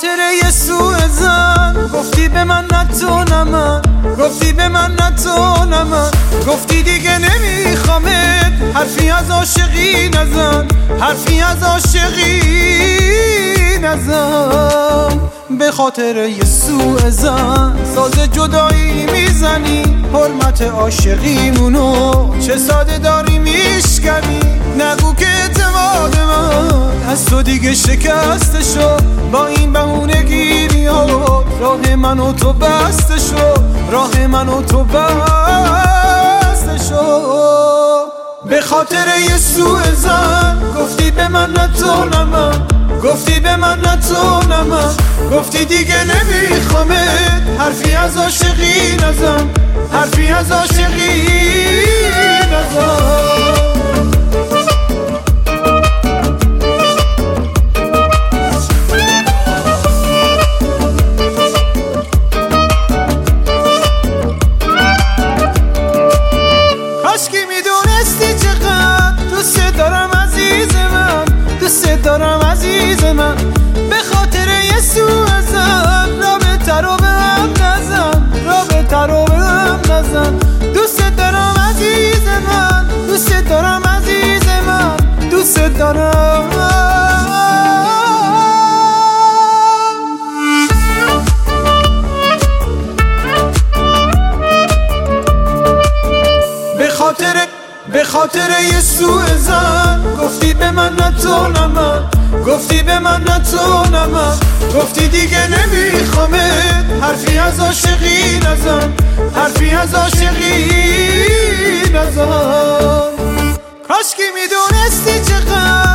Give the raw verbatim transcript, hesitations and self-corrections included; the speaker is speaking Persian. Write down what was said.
خاطر یه سوء زن گفتی به من نه تو نه من، گفتی به من نه تو نه من، گفتی دیگه نمیخوامت، حرفی از عاشقی نزن، حرفی از عاشقی نزن. به خاطر یه سوء زن ساز جدایی میزنی، حرمت عاشقیمونو چه ساده داری میشکنی. نگو که اعتماد من از تو دیگه شکسته شد، با این بهونه گیری ها راه من و تو بسته شد، راه من و تو بسته شد. به خاطر یه سوء زن گفتی به من نه تو نه من، گفتی به من نه تو نه من، گفتی دیگه نمیخوامت، حرفی از عاشقی نزن، حرفی از عاشقی نزن. کاشکی میدونستی چقدر دوست دارم عزیز من، دوست دارم عزیز من. به خاطر یه سوء زن رابطه رو به هم نزن، رابطه رو به هم نزن. دوست دارم عزیز من، دوست دارم عزیز من، دوست دارم. به خاطر یه سوء زن گفتی به من نه تو نه من، گفتی به من نه تو نه من، گفتی دیگه نمیخوامت، حرفی از عاشقی نزن، حرفی از عاشقی نزن. کاشکی میدونستی چقدر